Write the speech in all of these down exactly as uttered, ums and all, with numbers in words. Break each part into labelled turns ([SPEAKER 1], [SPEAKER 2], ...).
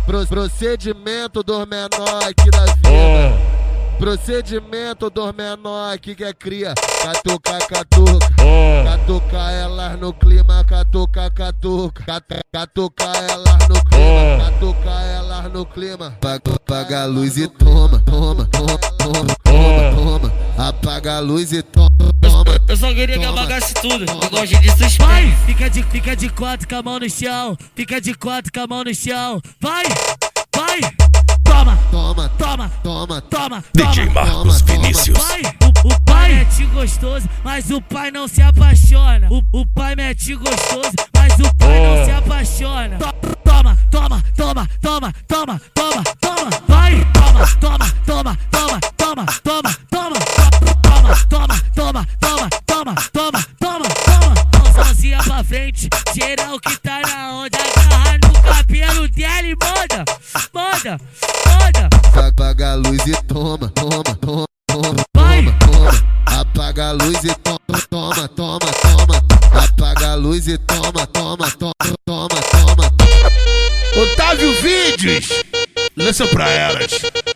[SPEAKER 1] Pro, procedimento dos menor aqui da vida. Procedimento dos menor aqui que é cria. Catuca, catuca. Catuca elas no clima, catuca, catuca. Catuca elas no clima, catuca elas no clima. Apaga a luz e toma, toma, toma, toma, toma, toma. Apaga a luz e toma, toma.
[SPEAKER 2] Eu só queria que apagasse tudo, eu gosto de suspense. Vai, fica de, fica de quatro com a mão no chão. Fica de quatro com a mão no chão. Vai, vai. Toma,
[SPEAKER 1] toma,
[SPEAKER 2] toma,
[SPEAKER 1] toma,
[SPEAKER 2] toma.
[SPEAKER 3] D J Marcos Vinícius.
[SPEAKER 2] Pai, o, o pai mete gostoso, mas o pai não se apaixona. O, o pai mete gostoso, mas o pai não se apaixona. Toma, toma, toma, toma, toma, toma, toma. Vai, toma, toma, toma, toma, toma, toma, toma, toma, toma, toma, toma, toma, toma, toma, toma. Mãozinha pra frente, geral que tá na onda, agarra no cabelo dela e manda, manda, manda.
[SPEAKER 1] Apaga a luz e toma, toma, toma, toma,
[SPEAKER 2] Vai.
[SPEAKER 1] toma, toma. Apaga a luz e toma, toma, toma, toma. Apaga a luz e toma, toma, toma, toma, toma.
[SPEAKER 3] Otávio Vídeos, lança pra elas.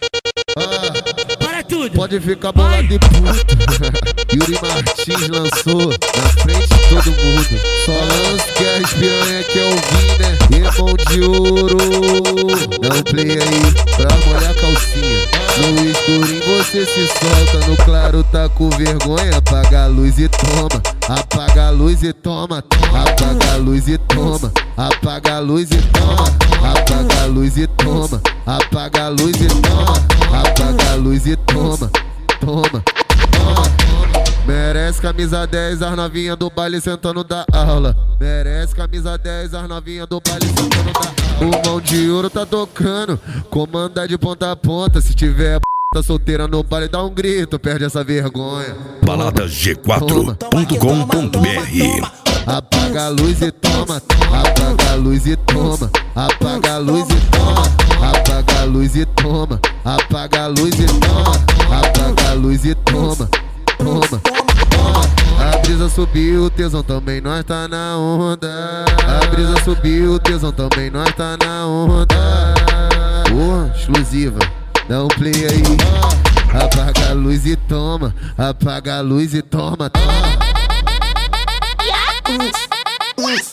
[SPEAKER 1] Ah,
[SPEAKER 2] Para tudo.
[SPEAKER 1] pode ficar bolado de puto. Yuri Martins lançou na frente de todo mundo. Só lanço que as piranha que eu vi, né? Irmão de ouro. Dá um play aí pra molhar a calcinha. No escurinho você se solta, no claro tá com vergonha. Apaga a luz e toma, apaga a luz e toma. Apaga a luz e toma, apaga a luz e toma. Apaga a luz e toma, apaga a luz e toma. Apaga a luz e toma, toma, toma. Merece camisa dez, as novinha do baile sentando da aula. Merece camisa dez, as novinha do baile sentando da aula. O mão de ouro tá tocando, comanda de ponta a ponta. Se tiver p*** solteira no baile, dá um grito, perde essa vergonha.
[SPEAKER 3] balada g quatro ponto com ponto b r.
[SPEAKER 1] Apaga a luz e toma, apaga a luz e toma, apaga a luz e toma, apaga a luz e toma, apaga a luz e toma, apaga a luz e toma, toma, toma. A brisa subiu, o tesão também, nós tá na onda. A brisa subiu, o tesão também, nós tá na onda. Porra, exclusiva, dá um play aí. Apaga a luz e toma, apaga a luz e toma, toma.
[SPEAKER 4] Yes. Yes.